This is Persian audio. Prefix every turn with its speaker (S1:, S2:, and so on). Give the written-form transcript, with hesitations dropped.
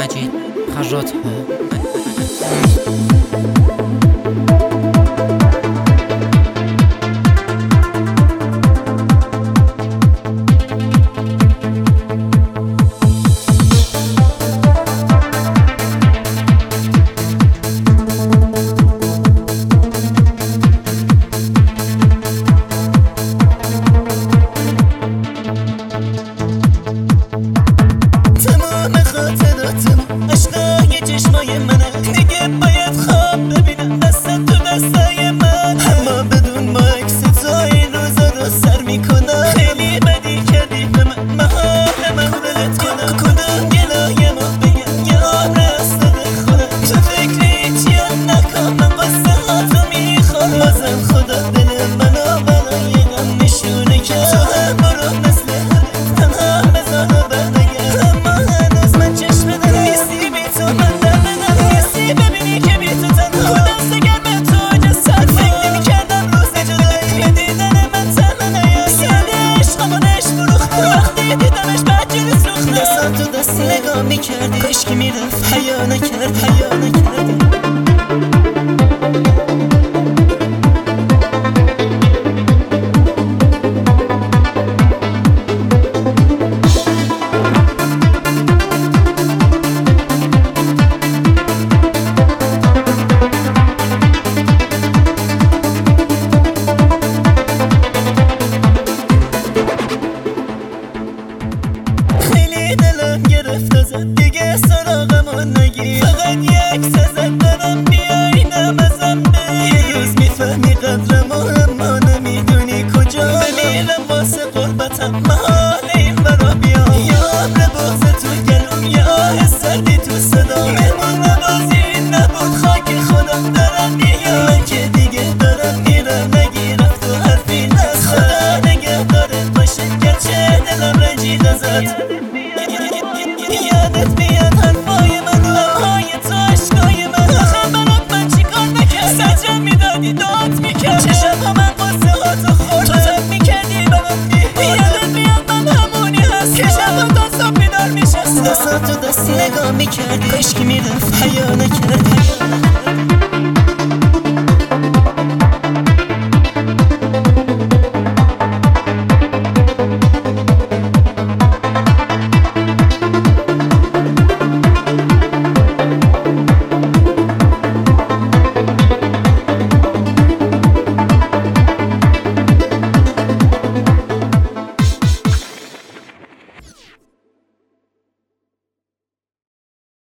S1: مجید خراط
S2: عشقای چشمای منه دیگه باید خواب ببینم دست تو دستای من اما بدون با عکس تو این روزا رو سر میکنم خیلی بدی کردی به من محال من ولت کنم کدوم گلایه ما بگم یه عمر از داده خودم تو فکر هیچی نکن من قصه ها تو میخوام بازم خدا دل منو برای غم نشونه کرد تو هم برو مثل همه تنها بزن و بردگرد اما هنوز من چشم دارم نیستی بی تو من در بدم نیستی ببینی که بی تو تنها خودم سگرم تو جسد فکر نمی کردم روز جدایی به دیدن من تنها نیایی یاد عشقمونش فروختم وقتی دیدمش بعد جلوس روختم دستم تو دست نگاه میکردی کاشکی میرفت حیا نکردی دلم گرفت ازت دیگه سراغمو نگیر فقط یک سزد دارم بیاینم ازم بگیر یه روز میفهمی قدرمو اما نمیدونی کجا بمیرم واسه قربتم محال این برا بیام یا عمر بغض تو گلوم یا آه سردی تو صدا مهمون نوازی نبود خاک خودم دارم میگم من که دیگه دارم میرم نگیرم تو حرفی از خدا نگهدارت باشه گرچه دلم رنجید ازت یادت میاد حرفای من و همهای تو عشقای من آخه برات من چیکار نکرد سجرم میدادی داد میکرد چه شبها من قصه ها تو خورده تو تب میکردی برات میبود یادت میاد من همونی هست که شبها تا صبح بیدار میشست دستم تو دستی نگاه میکردی کاشکی میرفت حیا نکردی